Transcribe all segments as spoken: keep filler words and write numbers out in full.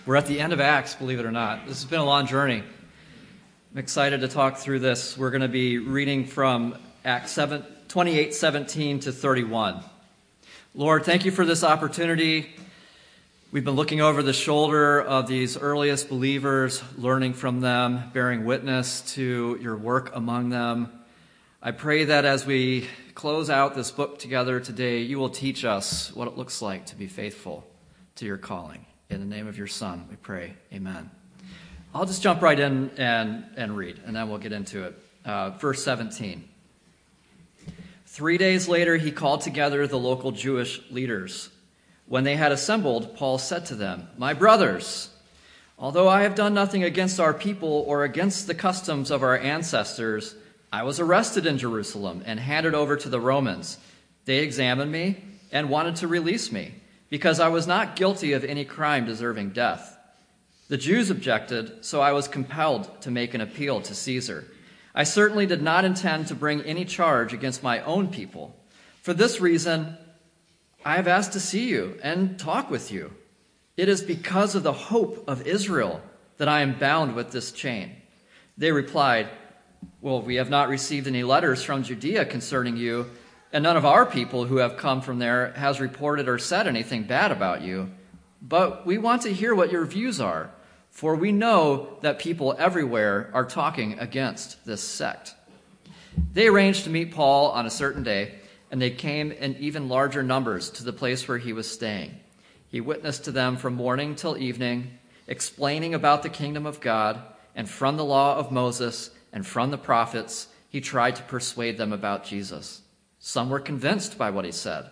We're at the end of Acts, believe it or not. This has been a long journey. I'm excited to talk through this. We're going to be reading from Acts twenty-eight seventeen to thirty-one. Lord, thank you for this opportunity. We've been looking over the shoulder of these earliest believers, learning from them, bearing witness to your work among them. I pray that as we close out this book together today, you will teach us what it looks like to be faithful to your calling. In the name of your Son, we pray. Amen. I'll just jump right in and, and read, and then we'll get into it. Uh, verse seventeen. Three days later, he called together the local Jewish leaders. When they had assembled, Paul said to them, "My brothers, although I have done nothing against our people or against the customs of our ancestors, I was arrested in Jerusalem and handed over to the Romans. They examined me and wanted to release me, because I was not guilty of any crime deserving death. The Jews objected, so I was compelled to make an appeal to Caesar. I certainly did not intend to bring any charge against my own people. For this reason, I have asked to see you and talk with you. It is because of the hope of Israel that I am bound with this chain." They replied, "Well, we have not received any letters from Judea concerning you, and none of our people who have come from there has reported or said anything bad about you. But we want to hear what your views are, for we know that people everywhere are talking against this sect." They arranged to meet Paul on a certain day, and they came in even larger numbers to the place where he was staying. He witnessed to them from morning till evening, explaining about the kingdom of God, and from the law of Moses and from the prophets, he tried to persuade them about Jesus. Some were convinced by what he said,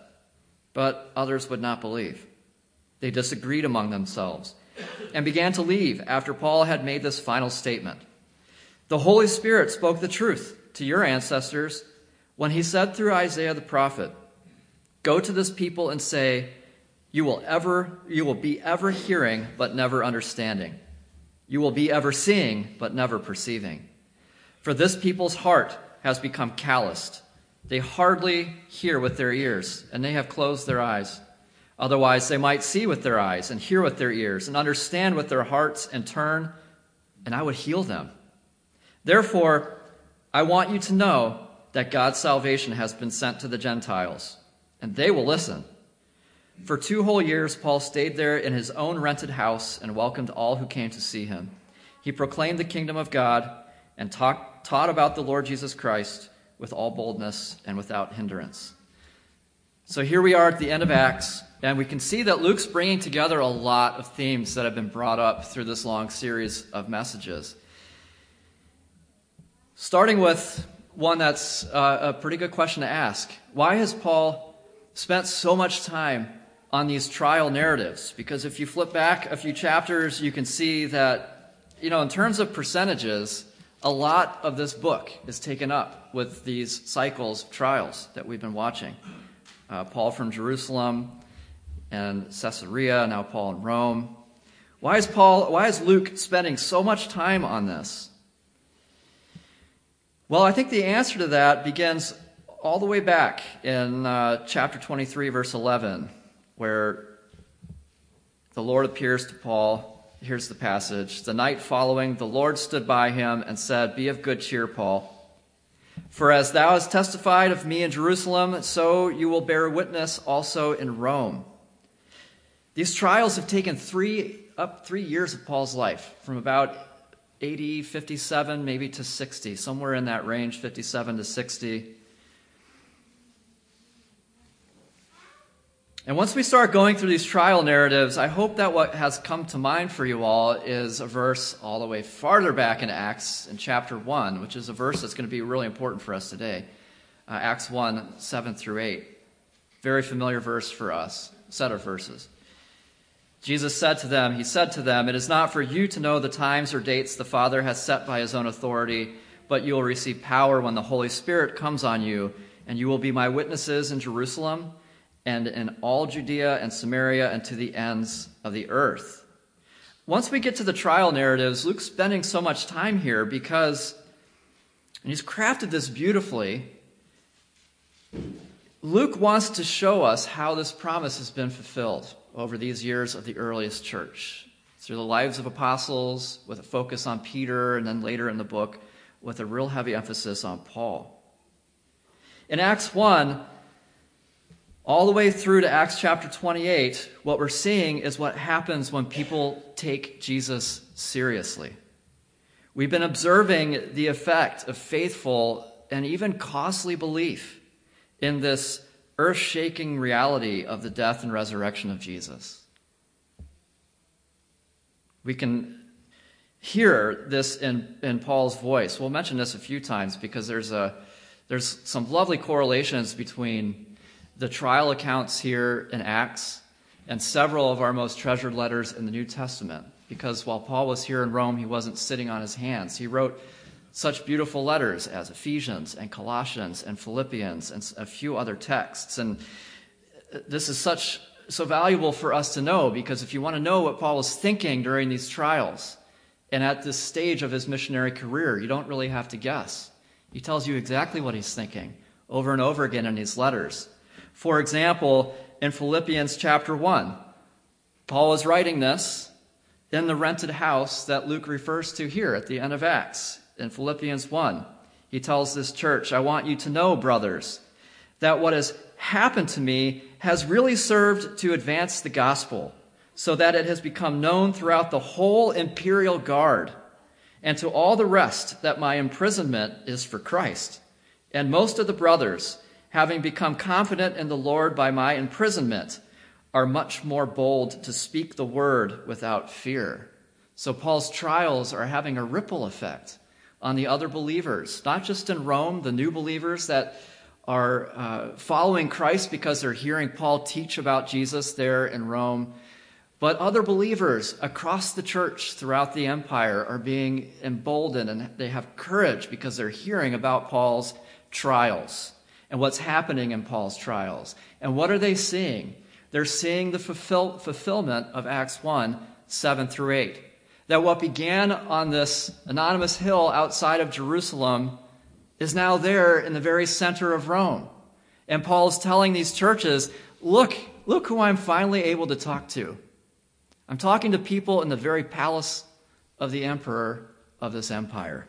but others would not believe. They disagreed among themselves and began to leave after Paul had made this final statement. "The Holy Spirit spoke the truth to your ancestors when he said through Isaiah the prophet, 'Go to this people and say, you will ever, you will be ever hearing but never understanding. You will be ever seeing but never perceiving. For this people's heart has become calloused. They hardly hear with their ears, and they have closed their eyes. Otherwise, they might see with their eyes and hear with their ears and understand with their hearts and turn, and I would heal them. Therefore, I want you to know that God's salvation has been sent to the Gentiles, and they will listen." For two whole years, Paul stayed there in his own rented house and welcomed all who came to see him. He proclaimed the kingdom of God and talk, taught about the Lord Jesus Christ with all boldness and without hindrance. So here we are at the end of Acts, and we can see that Luke's bringing together a lot of themes that have been brought up through this long series of messages. Starting with one that's uh, a pretty good question to ask. Why has Paul spent so much time on these trial narratives? Because if you flip back a few chapters, you can see that, you know, in terms of percentages, a lot of this book is taken up with these cycles of trials that we've been watching. Uh, Paul from Jerusalem and Caesarea, now Paul in Rome. Why is Paul, why is Luke spending so much time on this? Well, I think the answer to that begins all the way back in uh, chapter twenty-three, verse eleven, where the Lord appears to Paul. Here's the passage. "The night following, the Lord stood by him and said, 'Be of good cheer, Paul. For as thou hast testified of me in Jerusalem, so you will bear witness also in Rome.'" These trials have taken three up three years of Paul's life, from about A D fifty-seven maybe to sixty, somewhere in that range, fifty-seven to sixty. And once we start going through these trial narratives, I hope that what has come to mind for you all is a verse all the way farther back in Acts, in chapter one, which is a verse that's going to be really important for us today. Uh, Acts one, seven through eight. Very familiar verse for us, set of verses. Jesus said to them, he said to them, "It is not for you to know the times or dates the Father has set by his own authority, but you will receive power when the Holy Spirit comes on you, and you will be my witnesses in Jerusalem, and in all Judea and Samaria and to the ends of the earth." Once we get to the trial narratives, Luke's spending so much time here because, and he's crafted this beautifully, Luke wants to show us how this promise has been fulfilled over these years of the earliest church. through the lives of apostles, with a focus on Peter, and then later in the book, with a real heavy emphasis on Paul. In Acts one, all the way through to Acts chapter twenty-eight, what we're seeing is what happens when people take Jesus seriously. We've been observing the effect of faithful and even costly belief in this earth-shaking reality of the death and resurrection of Jesus. We can hear this in, in Paul's voice. We'll mention this a few times because there's a there's some lovely correlations between the trial accounts here in Acts and several of our most treasured letters in the New Testament. Because while Paul was here in Rome, he wasn't sitting on his hands. He wrote such beautiful letters as Ephesians and Colossians and Philippians and a few other texts. And this is such so valuable for us to know, because if you want to know what Paul was thinking during these trials and at this stage of his missionary career, you don't really have to guess. He tells you exactly what he's thinking over and over again in these letters. For example, in Philippians chapter one, Paul was writing this in the rented house that Luke refers to here at the end of Acts. In Philippians one, he tells this church, "I want you to know, brothers, that what has happened to me has really served to advance the gospel, so that it has become known throughout the whole imperial guard, and to all the rest that my imprisonment is for Christ. And most of the brothers, having become confident in the Lord by my imprisonment, are much more bold to speak the word without fear." So Paul's trials are having a ripple effect on the other believers, not just in Rome, the new believers that are uh, following Christ because they're hearing Paul teach about Jesus there in Rome, but other believers across the church throughout the empire are being emboldened, and they have courage because they're hearing about Paul's trials and what's happening in Paul's trials. And what are they seeing? They're seeing the fulfill, fulfillment of Acts one, seven through eight. That what began on this anonymous hill outside of Jerusalem is now there in the very center of Rome. And Paul is telling these churches, look, look who I'm finally able to talk to. I'm talking to people in the very palace of the emperor of this empire.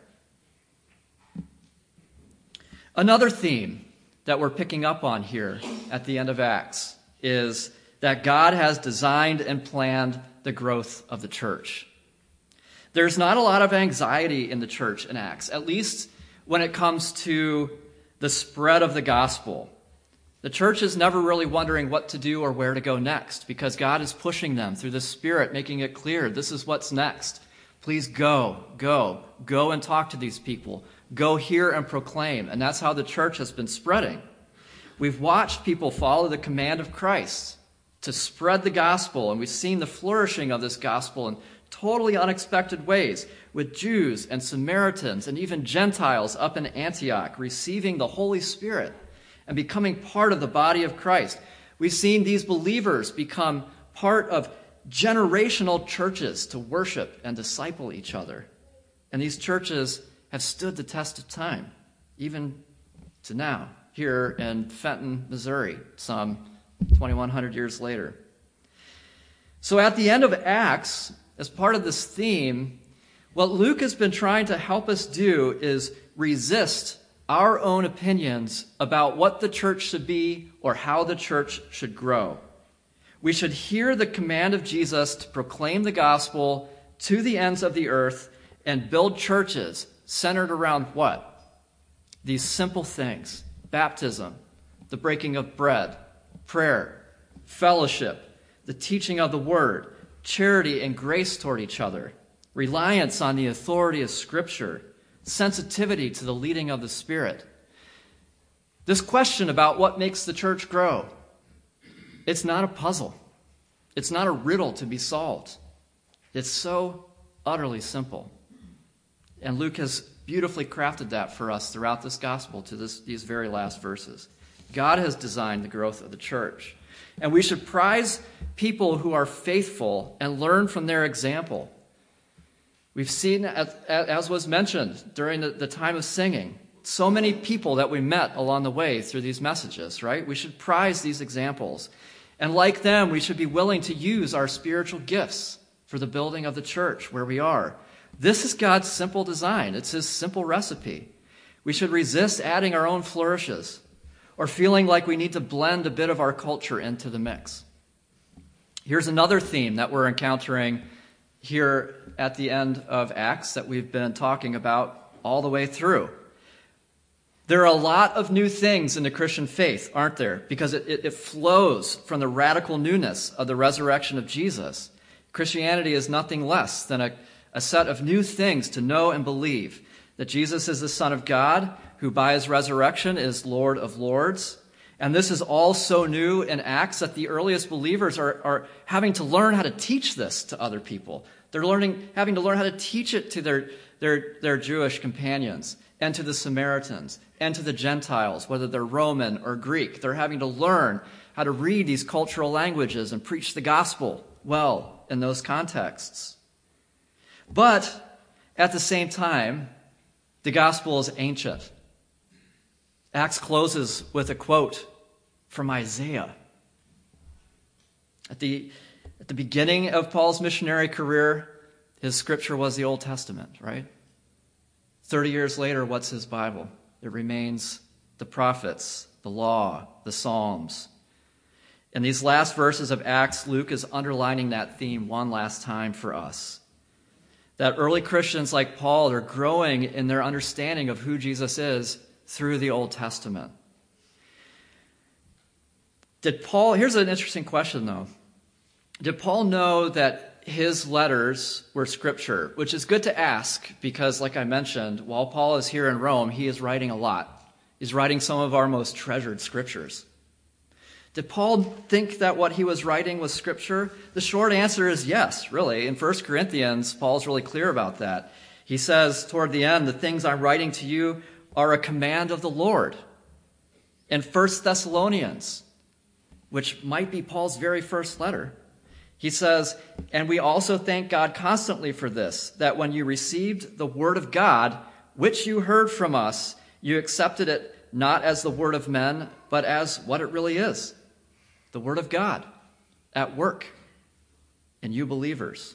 Another theme that we're picking up on here at the end of Acts is that God has designed and planned the growth of the church. There's not a lot of anxiety in the church in Acts, at least when it comes to the spread of the gospel. The church is never really wondering what to do or where to go next, because God is pushing them through the Spirit, making it clear, this is what's next. Please go, go, go and talk to these people. Go hear and proclaim. And that's how the church has been spreading. We've watched people follow the command of Christ to spread the gospel, and we've seen the flourishing of this gospel in totally unexpected ways, with Jews and Samaritans and even Gentiles up in Antioch receiving the Holy Spirit and becoming part of the body of Christ. We've seen these believers become part of generational churches to worship and disciple each other. And these churches have stood the test of time, even to now, here in Fenton, Missouri, some twenty-one hundred years later. So at the end of Acts, as part of this theme, what Luke has been trying to help us do is resist our own opinions about what the church should be or how the church should grow. We should hear the command of Jesus to proclaim the gospel to the ends of the earth and build churches centered around what? These simple things: baptism, the breaking of bread, prayer, fellowship, the teaching of the word, charity and grace toward each other, reliance on the authority of Scripture, sensitivity to the leading of the Spirit. This question about what makes the church grow, it's not a puzzle. It's not a riddle to be solved. It's so utterly simple. And Luke has beautifully crafted that for us throughout this gospel to this, these very last verses. God has designed the growth of the church. And we should prize people who are faithful and learn from their example. We've seen, as was mentioned during the, the time of singing, so many people that we met along the way through these messages, right? We should prize these examples. And like them, we should be willing to use our spiritual gifts for the building of the church where we are. This is God's simple design. It's his simple recipe. We should resist adding our own flourishes or feeling like we need to blend a bit of our culture into the mix. Here's another theme that we're encountering here at the end of Acts that we've been talking about all the way through. There are a lot of new things in the Christian faith, aren't there? Because it, it, it flows from the radical newness of the resurrection of Jesus. Christianity is nothing less than a, a set of new things to know and believe. That Jesus is the Son of God, who by his resurrection is Lord of Lords. And this is all so new in Acts that the earliest believers are, are having to learn how to teach this to other people. They're learning, having to learn how to teach it to their, their, their Jewish companions and to the Samaritans and to the Gentiles, whether they're Roman or Greek. They're having to learn how to read these cultural languages and preach the gospel well in those contexts. But at the same time, the gospel is ancient. Acts closes with a quote from Isaiah. At the, at the beginning of Paul's missionary career, his scripture was the Old Testament, right? Thirty years later, what's his Bible? It remains the prophets, the law, the Psalms. In these last verses of Acts, Luke is underlining that theme one last time for us. That early Christians like Paul are growing in their understanding of who Jesus is through the Old Testament. Did Paul, here's an interesting question though. Did Paul know that his letters were scripture? Which is good to ask because, like I mentioned, while Paul is here in Rome, he is writing a lot. He's writing some of our most treasured scriptures. Did Paul think that what he was writing was scripture? The short answer is yes, really. In First Corinthians, Paul's really clear about that. He says toward the end, the things I'm writing to you are a command of the Lord. In First Thessalonians, which might be Paul's very first letter, he says, and we also thank God constantly for this, that when you received the word of God, which you heard from us, you accepted it not as the word of men, but as what it really is, the word of God at work in you believers.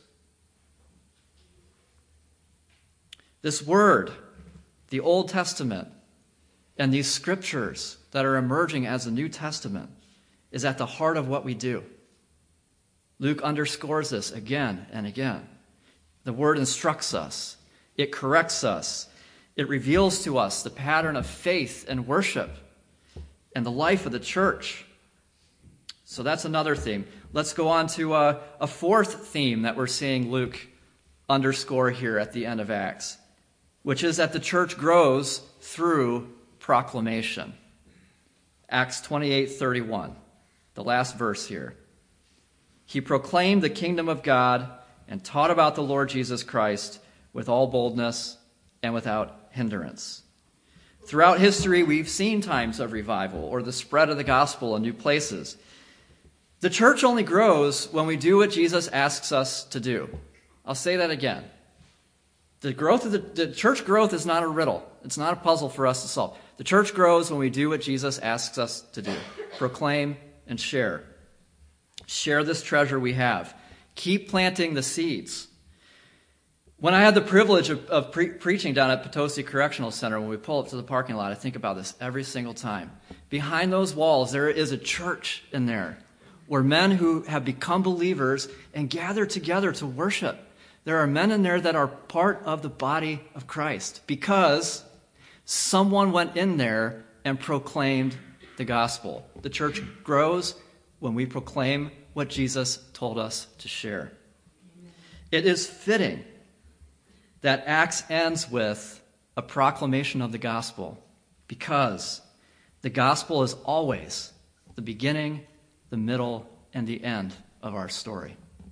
This word, the Old Testament, and these scriptures that are emerging as the New Testament is at the heart of what we do. Luke underscores this again and again. The word instructs us. It corrects us. It reveals to us the pattern of faith and worship and the life of the church. So that's another theme. Let's go on to a, a fourth theme that we're seeing Luke underscore here at the end of Acts, which is that the church grows through proclamation. Acts twenty-eight thirty-one, the last verse here. He proclaimed the kingdom of God and taught about the Lord Jesus Christ with all boldness and without hindrance. Throughout history, we've seen times of revival or the spread of the gospel in new places. The church only grows when we do what Jesus asks us to do. I'll say that again. The growth of the, the church growth is not a riddle. It's not a puzzle for us to solve. The church grows when we do what Jesus asks us to do. Proclaim and share. Share this treasure we have. Keep planting the seeds. When I had the privilege of, of pre- preaching down at Potosi Correctional Center, when we pull up to the parking lot, I think about this every single time. Behind those walls, there is a church in there where men who have become believers and gather together to worship. There are men in there that are part of the body of Christ because someone went in there and proclaimed the gospel. The church grows when we proclaim what Jesus told us to share. It is fitting that Acts ends with a proclamation of the gospel because the gospel is always the beginning, the middle, and the end of our story.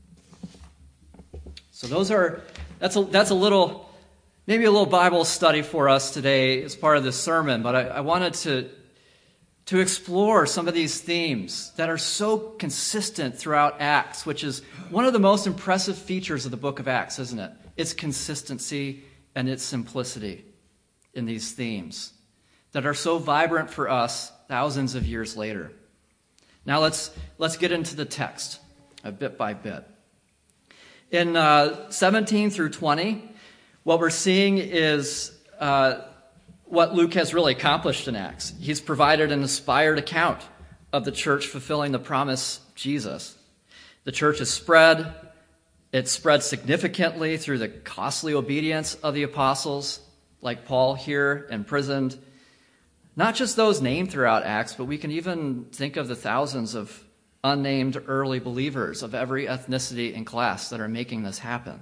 So those are, that's a, that's a little, maybe a little Bible study for us today as part of this sermon, but I, I wanted to to explore some of these themes that are so consistent throughout Acts, which is one of the most impressive features of the book of Acts, isn't it? Its consistency and its simplicity in these themes that are so vibrant for us thousands of years later. Now let's let's get into the text a bit by bit. In uh, seventeen through twenty, what we're seeing is uh, what Luke has really accomplished in Acts. He's provided an inspired account of the church fulfilling the promise of Jesus. The church is spread. It's spread significantly through the costly obedience of the apostles, like Paul here, imprisoned. Not just those named throughout Acts, but we can even think of the thousands of unnamed early believers of every ethnicity and class that are making this happen.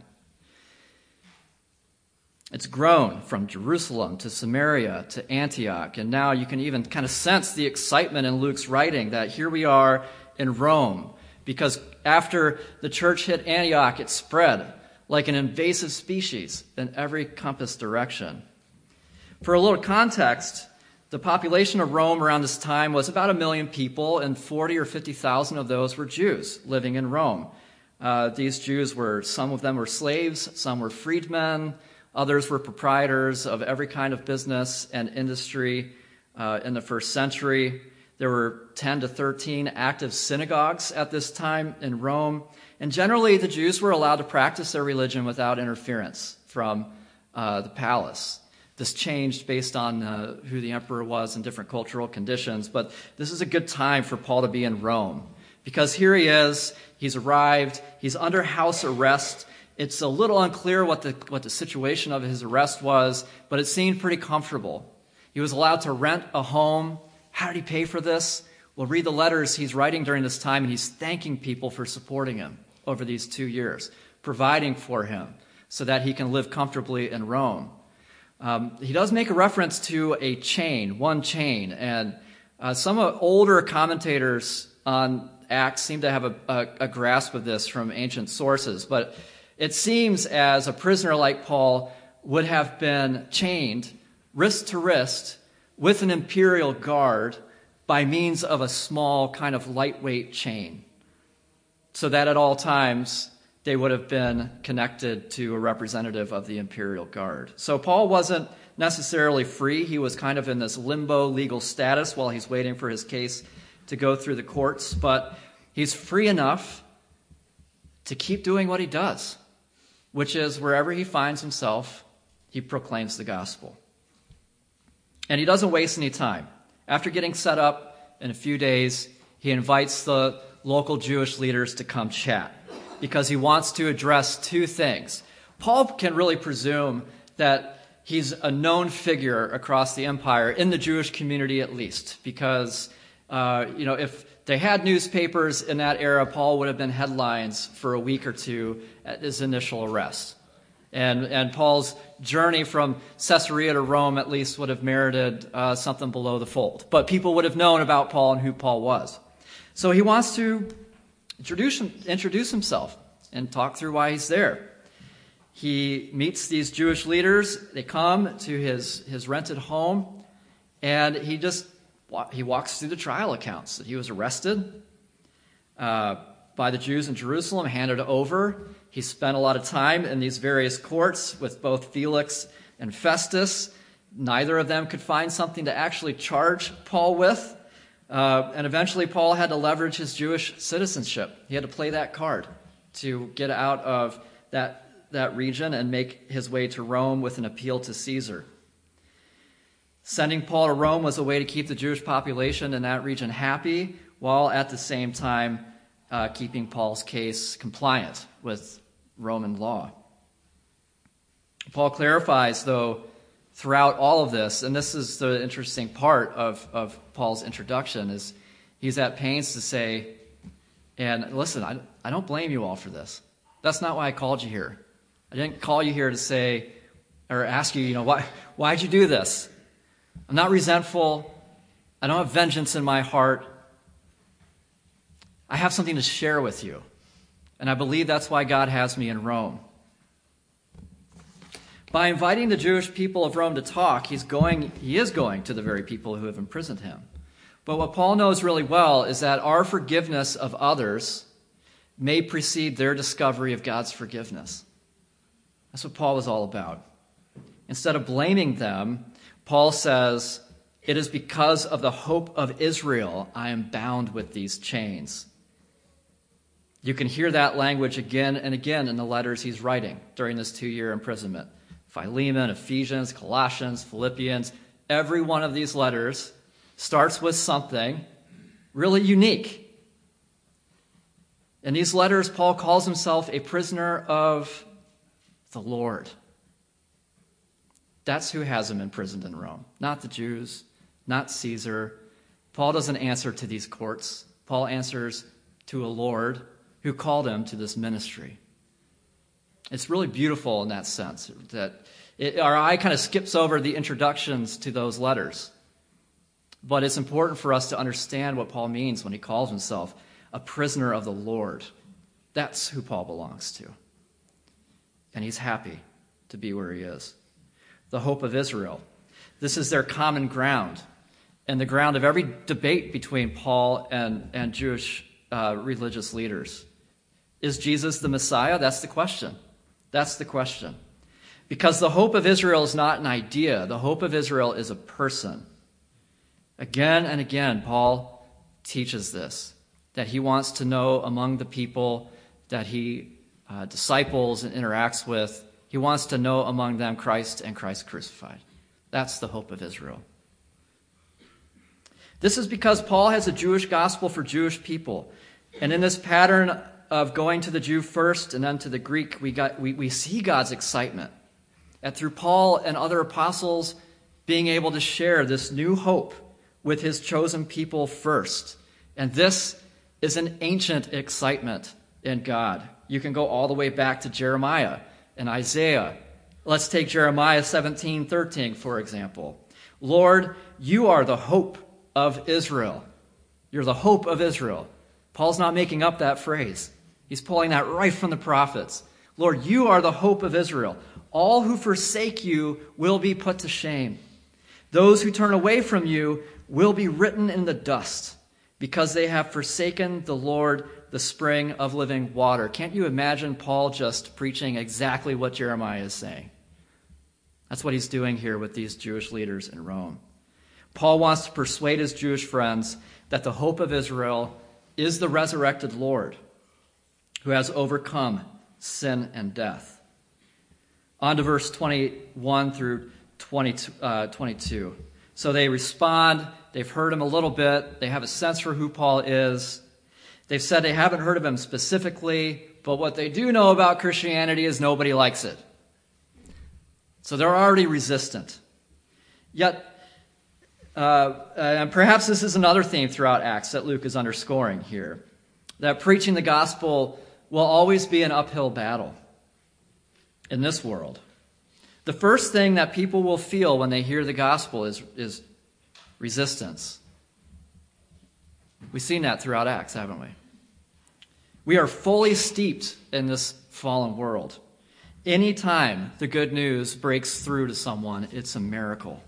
It's grown from Jerusalem to Samaria to Antioch, and now you can even kind of sense the excitement in Luke's writing that here we are in Rome, because after the church hit Antioch, it spread like an invasive species in every compass direction. For a little context, the population of Rome around this time was about a million people, and forty or fifty thousand of those were Jews living in Rome. Uh, these Jews were, some of them were slaves, some were freedmen, others were proprietors of every kind of business and industry uh, in the first century. There were ten to thirteen active synagogues at this time in Rome, and generally the Jews were allowed to practice their religion without interference from uh, the palace. This changed based on uh, who the emperor was and different cultural conditions, but this is a good time for Paul to be in Rome, because here he is, he's arrived, he's under house arrest. It's a little unclear what the what the situation of his arrest was, but it seemed pretty comfortable. He was allowed to rent a home. How did he pay for this? We'll read the letters he's writing during this time, and he's thanking people for supporting him over these two years, providing for him so that he can live comfortably in Rome. Um, he does make a reference to a chain, one chain, and uh, some older commentators on Acts seem to have a, a, a grasp of this from ancient sources, but it seems as a prisoner like Paul would have been chained wrist to wrist with an imperial guard by means of a small kind of lightweight chain, so that at all times they would have been connected to a representative of the imperial guard. So Paul wasn't necessarily free. He was kind of in this limbo legal status while he's waiting for his case to go through the courts, but he's free enough to keep doing what he does, which is wherever he finds himself, he proclaims the gospel. And he doesn't waste any time. After getting set up in a few days, he invites the local Jewish leaders to come chat, because he wants to address two things. Paul can really presume that he's a known figure across the empire, in the Jewish community at least, because uh, you know, if they had newspapers in that era, Paul would have been headlines for a week or two at his initial arrest. And, and Paul's journey from Caesarea to Rome at least would have merited uh, something below the fold. But people would have known about Paul and who Paul was. So he wants to introduce, introduce himself and talk through why he's there. He meets these Jewish leaders. They come to his, his rented home, and he just he walks through the trial accounts that he was arrested uh, by the Jews in Jerusalem, handed over. He spent a lot of time in these various courts with both Felix and Festus. Neither of them could find something to actually charge Paul with. Uh, and eventually Paul had to leverage his Jewish citizenship. He had to play that card to get out of that, that region and make his way to Rome with an appeal to Caesar. Sending Paul to Rome was a way to keep the Jewish population in that region happy, while at the same time uh, keeping Paul's case compliant with Roman law. Paul clarifies, though, throughout all of this, and this is the interesting part of, of Paul's introduction, is he's at pains to say, and listen, I, I don't blame you all for this. That's not why I called you here. I didn't call you here to say, or ask you, you know, why, why'd you do this? I'm not resentful. I don't have vengeance in my heart. I have something to share with you. And I believe that's why God has me in Rome. By inviting the Jewish people of Rome to talk, he's going, he is going to the very people who have imprisoned him. But what Paul knows really well is that our forgiveness of others may precede their discovery of God's forgiveness. That's what Paul was all about. Instead of blaming them, Paul says, "It is because of the hope of Israel I am bound with these chains." You can hear that language again and again in the letters he's writing during this two-year imprisonment. Philemon, Ephesians, Colossians, Philippians, every one of these letters starts with something really unique. In these letters, Paul calls himself a prisoner of the Lord. That's who has him imprisoned in Rome, not the Jews, not Caesar. Paul doesn't answer to these courts. Paul answers to a Lord who called him to this ministry. It's really beautiful in that sense, that it, our eye kind of skips over the introductions to those letters. But it's important for us to understand what Paul means when he calls himself a prisoner of the Lord. That's who Paul belongs to. And he's happy to be where he is. The hope of Israel. This is their common ground, and the ground of every debate between Paul and, and Jewish uh, religious leaders. Is Jesus the Messiah? That's the question. That's the question. Because the hope of Israel is not an idea. The hope of Israel is a person. Again and again, Paul teaches this, that he wants to know among the people that he uh, disciples and interacts with, he wants to know among them Christ and Christ crucified. That's the hope of Israel. This is because Paul has a Jewish gospel for Jewish people. And in this pattern of going to the Jew first and then to the Greek, we, got, we, we see God's excitement. And through Paul and other apostles being able to share this new hope with his chosen people first. And this is an ancient excitement in God. You can go all the way back to Jeremiah and Isaiah. Let's take Jeremiah seventeen thirteen, for example. Lord, you are the hope of Israel. You're the hope of Israel. Paul's not making up that phrase. He's pulling that right from the prophets. Lord, you are the hope of Israel. All who forsake you will be put to shame. Those who turn away from you will be written in the dust, because they have forsaken the Lord, the spring of living water. Can't you imagine Paul just preaching exactly what Jeremiah is saying? That's what he's doing here with these Jewish leaders in Rome. Paul wants to persuade his Jewish friends that the hope of Israel is the resurrected Lord who has overcome sin and death. On to verse twenty-one through twenty-two. So they respond. They've heard him a little bit. They have a sense for who Paul is. They've said they haven't heard of him specifically, but what they do know about Christianity is nobody likes it. So they're already resistant. Yet, uh, and perhaps this is another theme throughout Acts that Luke is underscoring here, that preaching the gospel will always be an uphill battle in this world. The first thing that people will feel when they hear the gospel is, is resistance. We've seen that throughout Acts, haven't we? We are fully steeped in this fallen world. Anytime the good news breaks through to someone, it's a miracle.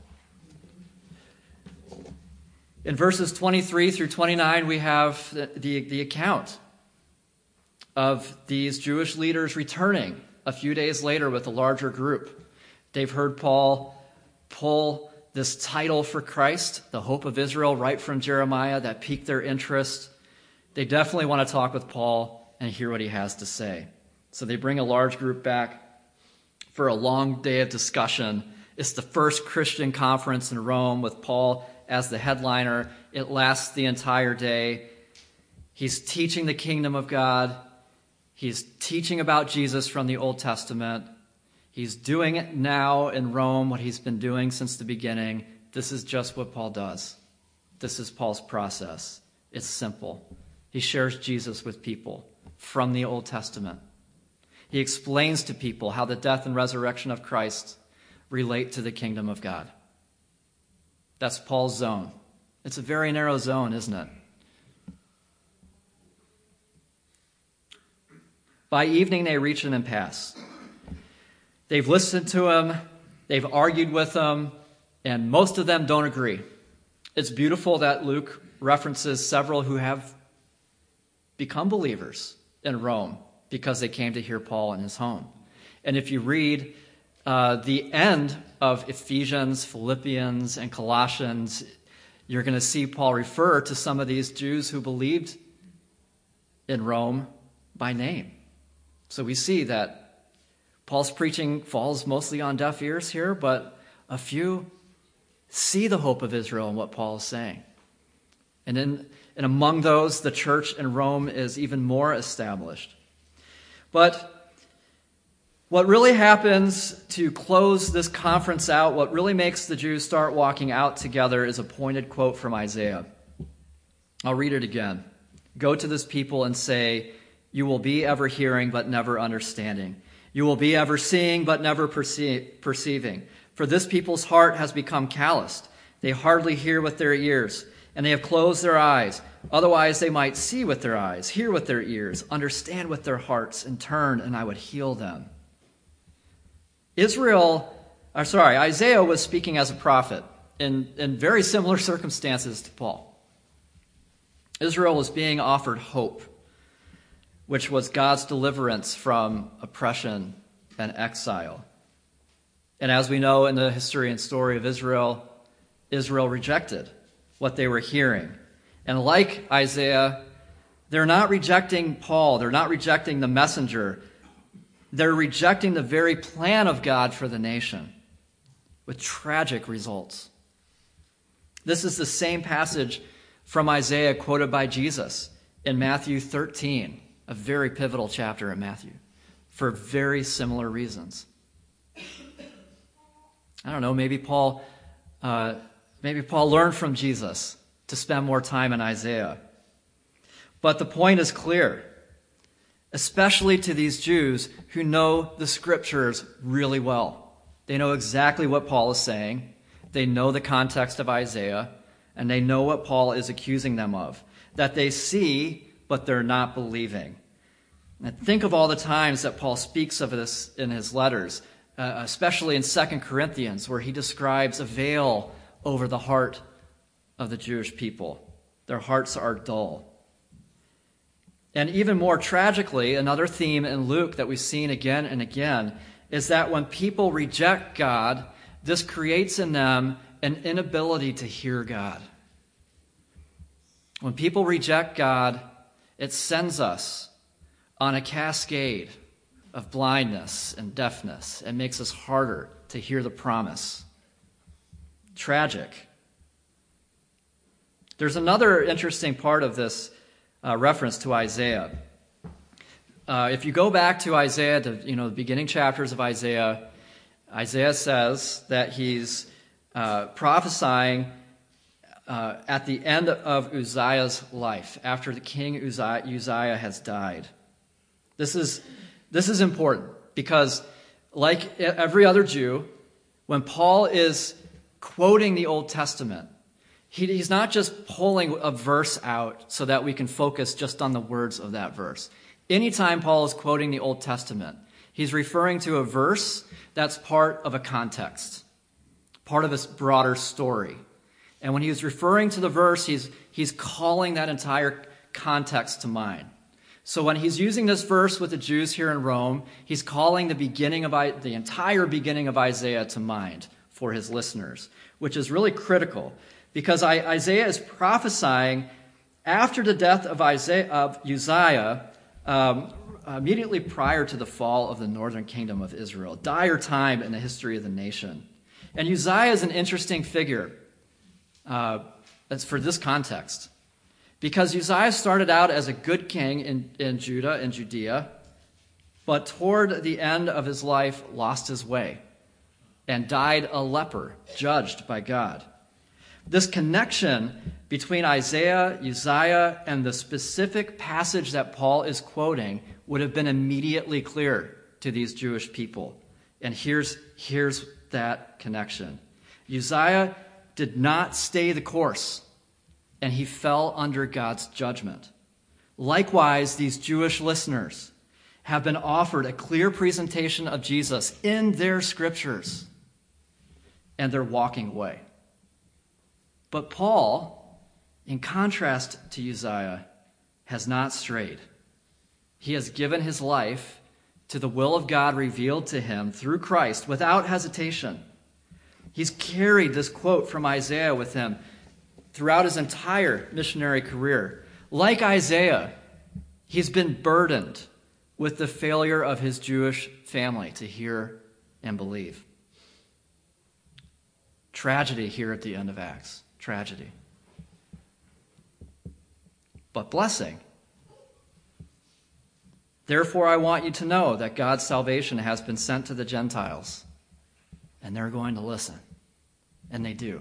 In verses twenty-three through twenty-nine, we have the, the, the account of these Jewish leaders returning a few days later with a larger group. They've heard Paul pull this title for Christ, the hope of Israel, right from Jeremiah. That piqued their interest. They definitely want to talk with Paul and hear what he has to say. So they bring a large group back for a long day of discussion. It's the first Christian conference in Rome with Paul as the headliner. It lasts the entire day. He's teaching the kingdom of God. He's teaching about Jesus from the Old Testament. He's doing it now in Rome, what he's been doing since the beginning. This is just what Paul does. This is Paul's process. It's simple. He shares Jesus with people from the Old Testament. He explains to people how the death and resurrection of Christ relate to the kingdom of God. That's Paul's zone. It's a very narrow zone, isn't it? By evening, they reach an impasse. They've listened to him, they've argued with him, and most of them don't agree. It's beautiful that Luke references several who have become believers in Rome because they came to hear Paul in his home. And if you read uh, the end of Ephesians, Philippians, and Colossians, you're going to see Paul refer to some of these Jews who believed in Rome by name. So we see that Paul's preaching falls mostly on deaf ears here, but a few see the hope of Israel in what Paul is saying. And, in, and among those, the church in Rome is even more established. But what really happens to close this conference out, what really makes the Jews start walking out together, is a pointed quote from Isaiah. I'll read it again. Go to this people and say, you will be ever hearing but never understanding. You will be ever seeing but never perce- perceiving. For this people's heart has become calloused. They hardly hear with their ears, and they have closed their eyes. Otherwise they might see with their eyes, hear with their ears, understand with their hearts, and turn, and I would heal them. Israel, or sorry, Isaiah was speaking as a prophet in, in very similar circumstances to Paul. Israel was being offered hope, which was God's deliverance from oppression and exile. And as we know in the history and story of Israel, Israel rejected what they were hearing. And like Isaiah, they're not rejecting Paul, they're not rejecting the messenger. They're rejecting the very plan of God for the nation with tragic results. This is the same passage from Isaiah quoted by Jesus in Matthew thirteen, a very pivotal chapter in Matthew, for very similar reasons. I don't know, maybe Paul, uh, maybe Paul learned from Jesus to spend more time in Isaiah. But the point is clear, especially to these Jews who know the scriptures really well. They know exactly what Paul is saying. They know the context of Isaiah, and they know what Paul is accusing them of, that they see, but they're not believing. And think of all the times that Paul speaks of this in his letters, uh, especially in Second Corinthians, where he describes a veil over the heart of the Jewish people. Their hearts are dull. And even more tragically, another theme in Luke that we've seen again and again is that when people reject God, this creates in them an inability to hear God. When people reject God, it sends us on a cascade of blindness and deafness and makes us harder to hear the promise. Tragic. There's another interesting part of this uh, reference to Isaiah. Uh, if you go back to Isaiah, to, you know, the beginning chapters of Isaiah, Isaiah says that he's uh, prophesying uh, at the end of Uzziah's life, after the king Uzziah, Uzziah has died. This is this is important because, like every other Jew, when Paul is quoting the Old Testament, he, he's not just pulling a verse out so that we can focus just on the words of that verse. Anytime Paul is quoting the Old Testament, he's referring to a verse that's part of a context, part of a broader story. And when he's referring to the verse, he's, he's calling that entire context to mind. So when he's using this verse with the Jews here in Rome, he's calling the beginning of the entire beginning of Isaiah to mind for his listeners, which is really critical because Isaiah is prophesying after the death of, Isaiah, of Uzziah, um, immediately prior to the fall of the northern kingdom of Israel, a dire time in the history of the nation. And Uzziah is an interesting figure uh, that's for this context. Because Uzziah started out as a good king in, in Judah and Judea, but toward the end of his life lost his way and died a leper, judged by God. This connection between Isaiah, Uzziah, and the specific passage that Paul is quoting would have been immediately clear to these Jewish people. And here's, here's that connection. Uzziah did not stay the course, and he fell under God's judgment. Likewise, these Jewish listeners have been offered a clear presentation of Jesus in their scriptures, and they're walking away. But Paul, in contrast to Uzziah, has not strayed. He has given his life to the will of God revealed to him through Christ without hesitation. He's carried this quote from Isaiah with him throughout his entire missionary career. Like Isaiah, He's been burdened with the failure of his Jewish family to hear and believe. Tragedy here at the end of Acts. Tragedy. But blessing. Therefore, I want you to know that God's salvation has been sent to the Gentiles, and they're going to listen. And they do.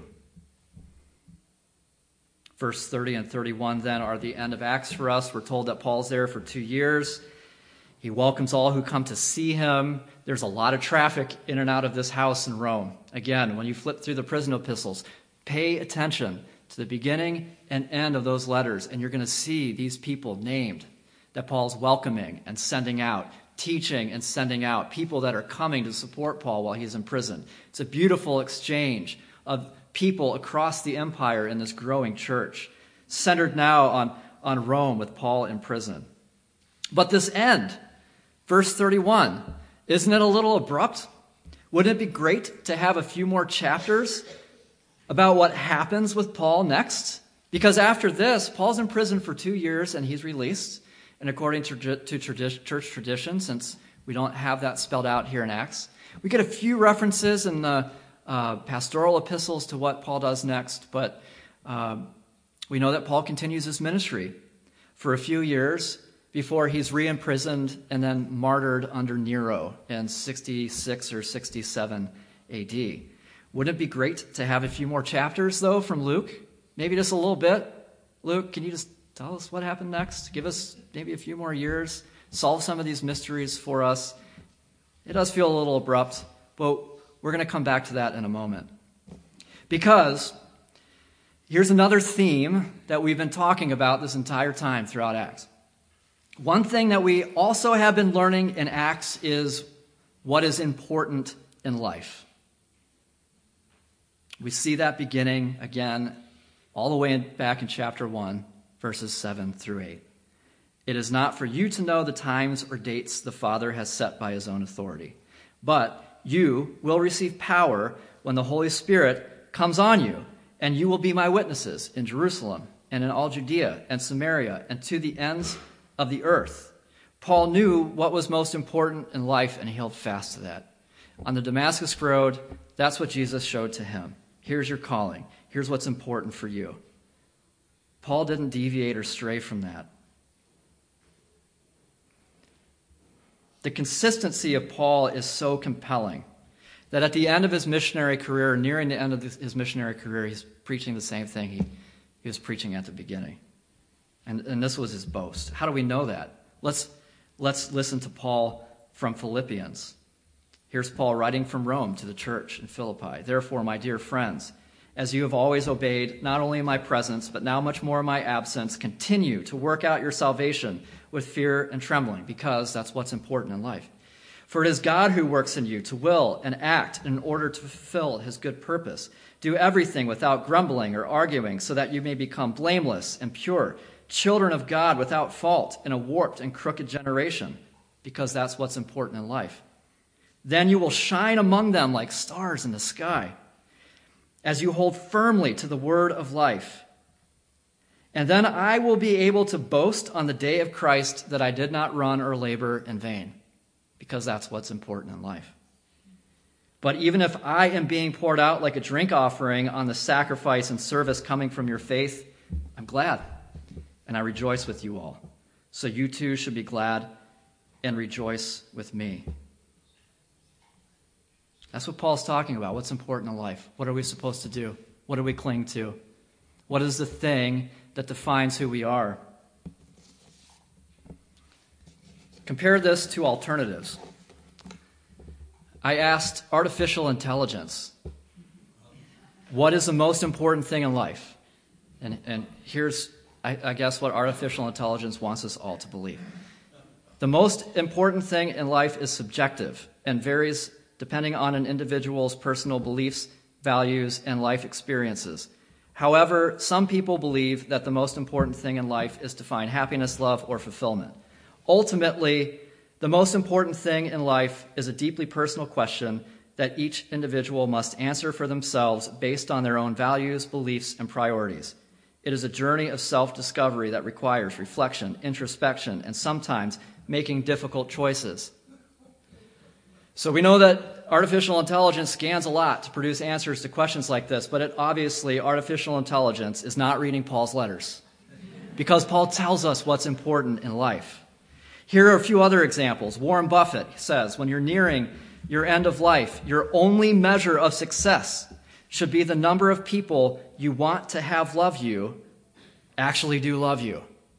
Verse thirty and thirty-one then are the end of Acts for us. We're told that Paul's there for two years. He welcomes all who come to see him. There's a lot of traffic in and out of this house in Rome. Again, when you flip through the prison epistles, pay attention to the beginning and end of those letters, and you're going to see these people named that Paul's welcoming and sending out, teaching and sending out, people that are coming to support Paul while he's in prison. It's a beautiful exchange of people across the empire in this growing church, centered now on, on Rome with Paul in prison. But this end, verse thirty-one, isn't it a little abrupt? Wouldn't it be great to have a few more chapters about what happens with Paul next? Because after this, Paul's in prison for two years and he's released. And according to, to tradi- church tradition, since we don't have that spelled out here in Acts, we get a few references in the uh, pastoral epistles to what Paul does next. But um, we know that Paul continues his ministry for a few years before he's re-imprisoned and then martyred under Nero in sixty-six or sixty-seven A D. Wouldn't it be great to have a few more chapters, though, from Luke? Maybe just a little bit. Luke, can you just tell us what happened next? Give us maybe a few more years. Solve some of these mysteries for us. It does feel a little abrupt, but we're going to come back to that in a moment. Because here's another theme that we've been talking about this entire time throughout Acts. One thing that we also have been learning in Acts is what is important in life. We see that beginning again all the way in, back in chapter one, verses seven through eight. It is not for you to know the times or dates the Father has set by his own authority, but you will receive power when the Holy Spirit comes on you, and you will be my witnesses in Jerusalem and in all Judea and Samaria and to the ends of the earth. Paul knew what was most important in life, and he held fast to that. On the Damascus Road, that's what Jesus showed to him. Here's your calling. Here's what's important for you. Paul didn't deviate or stray from that. The consistency of Paul is so compelling that at the end of his missionary career, nearing the end of his missionary career, he's preaching the same thing he, he was preaching at the beginning. And, and this was his boast. How do we know that? Let's, let's listen to Paul from Philippians. Here's Paul writing from Rome to the church in Philippi. Therefore, my dear friends, as you have always obeyed, not only in my presence, but now much more in my absence, continue to work out your salvation with fear and trembling, because that's what's important in life. For it is God who works in you to will and act in order to fulfill his good purpose. Do everything without grumbling or arguing, so that you may become blameless and pure, children of God without fault in a warped and crooked generation, because that's what's important in life. Then you will shine among them like stars in the sky, as you hold firmly to the word of life. And then I will be able to boast on the day of Christ that I did not run or labor in vain, because that's what's important in life. But even if I am being poured out like a drink offering on the sacrifice and service coming from your faith, I'm glad, and I rejoice with you all. So you too should be glad and rejoice with me. That's what Paul's talking about. What's important in life? What are we supposed to do? What do we cling to? What is the thing that defines who we are? Compare this to alternatives. I asked artificial intelligence, what is the most important thing in life? And, and here's, I, I guess, what artificial intelligence wants us all to believe. The most important thing in life is subjective and varies depending on an individual's personal beliefs, values, and life experiences. However, some people believe that the most important thing in life is to find happiness, love, or fulfillment. Ultimately, the most important thing in life is a deeply personal question that each individual must answer for themselves based on their own values, beliefs, and priorities. It is a journey of self-discovery that requires reflection, introspection, and sometimes making difficult choices. So we know that artificial intelligence scans a lot to produce answers to questions like this, but it, obviously artificial intelligence is not reading Paul's letters because Paul tells us what's important in life. Here are a few other examples. Warren Buffett says, when you're nearing your end of life, your only measure of success should be the number of people you want to have love you actually do love you.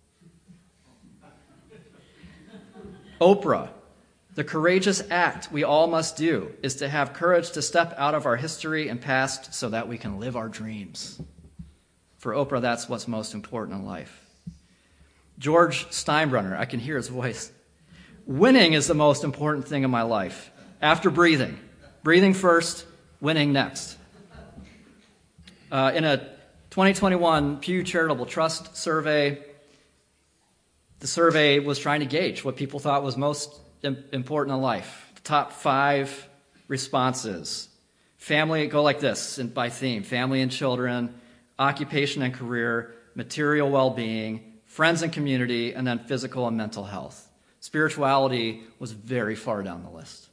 Oprah, the courageous act we all must do is to have courage to step out of our history and past so that we can live our dreams. For Oprah, that's what's most important in life. George Steinbrenner, I can hear his voice. Winning is the most important thing in my life. After breathing. Breathing first, winning next. Uh, in a twenty twenty-one Pew Charitable Trust survey, the survey was trying to gauge what people thought was most important in life. The top five responses. Family, go like this by theme. Family and children, occupation and career, material well-being, friends and community, and then physical and mental health. Spirituality was very far down the list.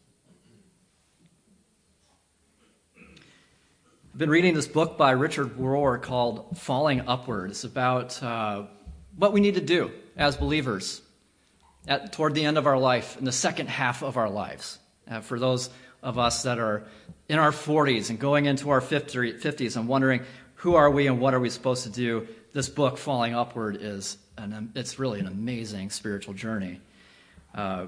I've been reading this book by Richard Rohr called Falling Upward. It's about uh, what we need to do as believers at toward the end of our life, in the second half of our lives. Uh, for those of us that are in our forties and going into our fifties and wondering, who are we and what are we supposed to do? This book, Falling Upward, is an, it's really an amazing spiritual journey. Uh,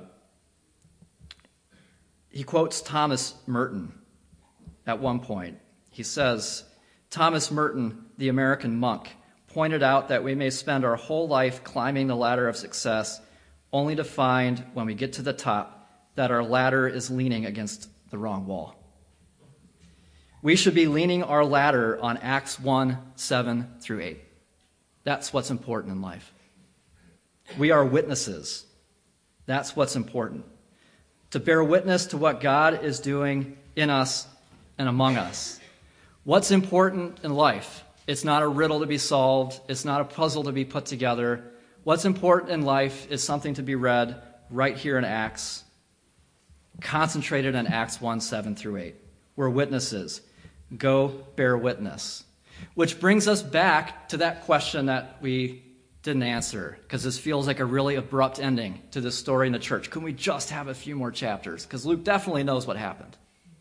he quotes Thomas Merton at one point. He says, Thomas Merton, the American monk, pointed out that we may spend our whole life climbing the ladder of success only to find, when we get to the top, that our ladder is leaning against the wrong wall. We should be leaning our ladder on Acts one, seven through eight. That's what's important in life. We are witnesses. That's what's important. To bear witness to what God is doing in us and among us. What's important in life? It's not a riddle to be solved. It's not a puzzle to be put together. What's important in life is something to be read right here in Acts, concentrated on Acts one, seven through eight. We're witnesses. Go bear witness. Which brings us back to that question that we didn't answer, because this feels like a really abrupt ending to this story in the church. Couldn't we just have a few more chapters? Because Luke definitely knows what happened.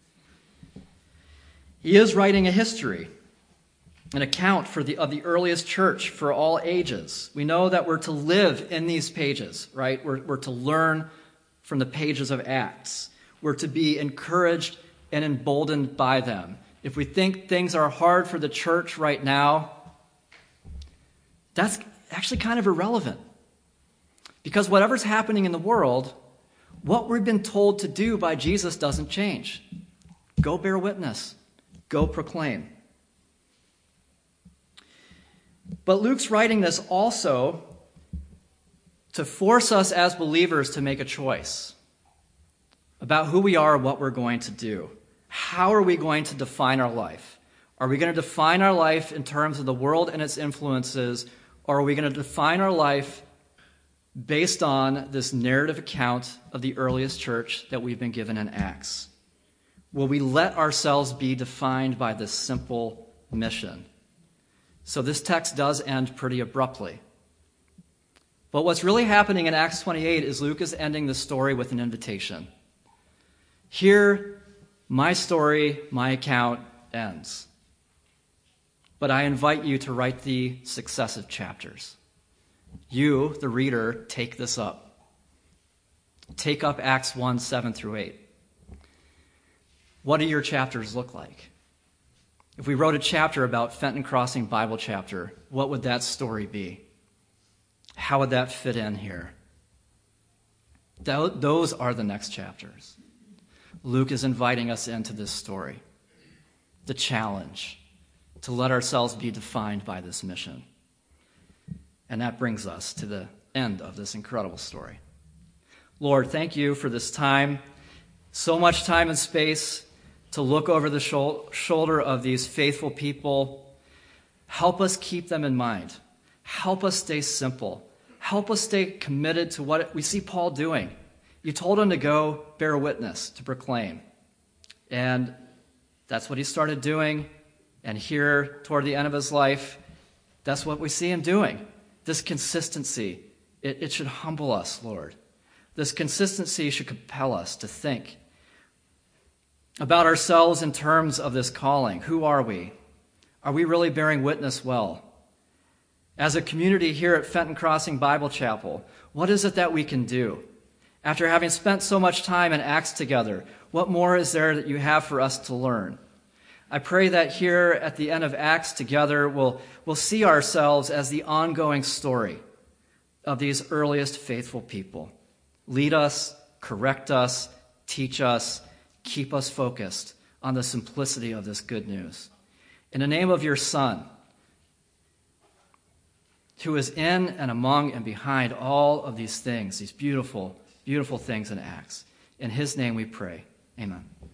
He is writing a history, an account for the, of the earliest church for all ages. We know that we're to live in these pages, right? We're, we're to learn from the pages of Acts. We're to be encouraged and emboldened by them. If we think things are hard for the church right now, that's actually kind of irrelevant. Because whatever's happening in the world, what we've been told to do by Jesus doesn't change. Go bear witness. Go proclaim. But Luke's writing this also to force us as believers to make a choice about who we are and what we're going to do. How are we going to define our life? Are we going to define our life in terms of the world and its influences, or are we going to define our life based on this narrative account of the earliest church that we've been given in Acts? Will we let ourselves be defined by this simple mission? So this text does end pretty abruptly. But what's really happening in Acts twenty-eight is Luke is ending the story with an invitation. Here, my story, my account ends. But I invite you to write the successive chapters. You, the reader, take this up. Take up Acts one, seven through eight. What do your chapters look like? If we wrote a chapter about Fenton Crossing Bible chapter, what would that story be? How would that fit in here? Those are the next chapters. Luke is inviting us into this story, the challenge to let ourselves be defined by this mission. And that brings us to the end of this incredible story. Lord, thank you for this time, so much time and space to look over the shoulder of these faithful people. Help us keep them in mind. Help us stay simple. Help us stay committed to what we see Paul doing. You told him to go bear witness, to proclaim. And that's what he started doing. And here, toward the end of his life, that's what we see him doing. This consistency, it, it should humble us, Lord. This consistency should compel us to think about ourselves in terms of this calling. Who are we? Are we really bearing witness well? As a community here at Fenton Crossing Bible Chapel, what is it that we can do? After having spent so much time in Acts together, what more is there that you have for us to learn? I pray that here at the end of Acts together, we'll, we'll see ourselves as the ongoing story of these earliest faithful people. Lead us, correct us, teach us, keep us focused on the simplicity of this good news. In the name of your Son, who is in and among and behind all of these things, these beautiful, beautiful things in Acts. In his name we pray. Amen.